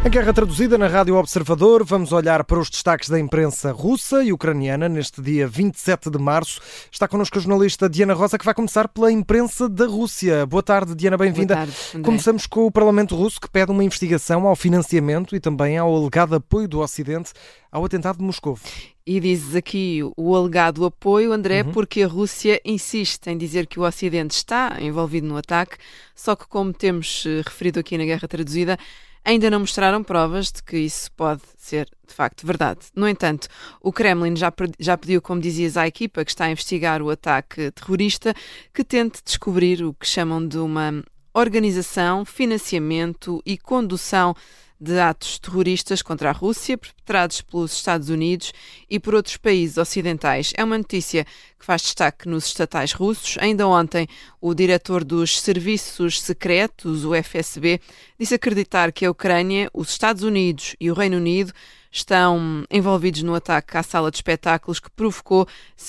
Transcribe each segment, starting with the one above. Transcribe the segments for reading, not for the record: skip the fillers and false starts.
Em Guerra Traduzida na Rádio Observador, vamos olhar para os destaques da imprensa russa e ucraniana neste dia 27 de março. Está connosco a jornalista Diana Rosa, que vai começar pela imprensa da Rússia. Boa tarde, Diana, bem-vinda. Boa tarde, André. Começamos com o Parlamento Russo, que pede uma investigação ao financiamento e também ao alegado apoio do Ocidente ao atentado de Moscovo. E dizes aqui o alegado apoio, André, porque a Rússia insiste em dizer que o Ocidente está envolvido no ataque, só que, como temos referido aqui na Guerra Traduzida, ainda não mostraram provas de que isso pode ser, de facto, verdade. No entanto, o Kremlin já pediu, como dizias, à equipa que está a investigar o ataque terrorista que tente descobrir o que chamam de uma organização, financiamento e condução de atos terroristas contra a Rússia, perpetrados pelos Estados Unidos e por outros países ocidentais. É uma notícia que faz destaque nos estatais russos. Ainda ontem, o diretor dos Serviços Secretos, o FSB, disse acreditar que a Ucrânia, os Estados Unidos e o Reino Unido estão envolvidos no ataque à sala de espetáculos que provocou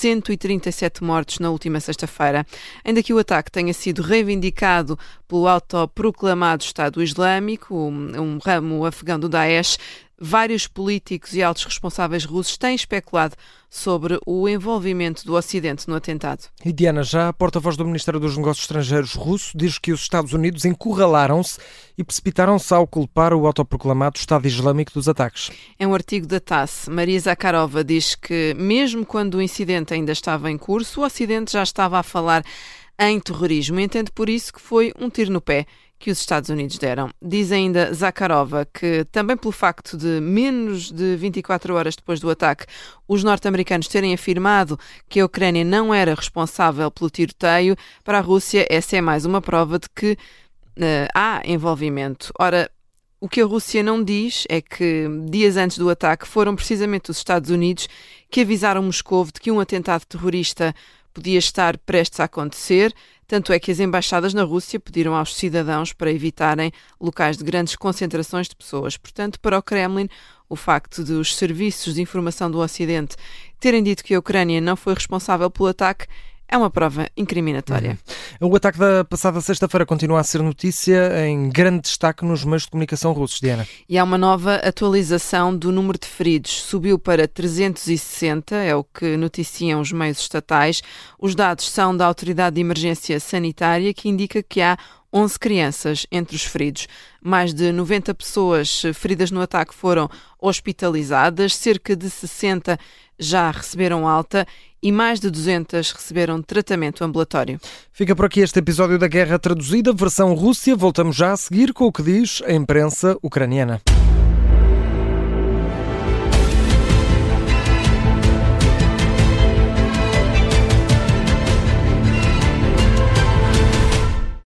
137 mortos na última sexta-feira. Ainda que o ataque tenha sido reivindicado pelo autoproclamado Estado Islâmico, um ramo afegão do Daesh, vários políticos e altos responsáveis russos têm especulado sobre o envolvimento do Ocidente no atentado. E Diana, já a porta-voz do Ministério dos Negócios Estrangeiros russo diz que os Estados Unidos encurralaram-se e precipitaram-se ao culpar o autoproclamado Estado Islâmico dos ataques. É um artigo da TASS. Maria Zakharova diz que, mesmo quando o incidente ainda estava em curso, o Ocidente já estava a falar em terrorismo. Entende por isso que foi um tiro no pé que os Estados Unidos deram. Diz ainda Zakharova que, também pelo facto de menos de 24 horas depois do ataque, os norte-americanos terem afirmado que a Ucrânia não era responsável pelo tiroteio, para a Rússia essa é mais uma prova de que há envolvimento. Ora, o que a Rússia não diz é que, dias antes do ataque, foram precisamente os Estados Unidos que avisaram Moscovo de que um atentado terrorista podia estar prestes a acontecer, tanto é que as embaixadas na Rússia pediram aos cidadãos para evitarem locais de grandes concentrações de pessoas. Portanto, para o Kremlin, o facto de os serviços de informação do Ocidente terem dito que a Ucrânia não foi responsável pelo ataque é uma prova incriminatória. O ataque da passada sexta-feira continua a ser notícia em grande destaque nos meios de comunicação russos, Diana. E há uma nova atualização do número de feridos. Subiu para 360, é o que noticiam os meios estatais. Os dados são da Autoridade de Emergência Sanitária, que indica que há 11 crianças entre os feridos. Mais de 90 pessoas feridas no ataque foram hospitalizadas, cerca de 60 já receberam alta e mais de 200 receberam tratamento ambulatório. Fica por aqui este episódio da Guerra Traduzida, versão Rússia. Voltamos já a seguir com o que diz a imprensa ucraniana.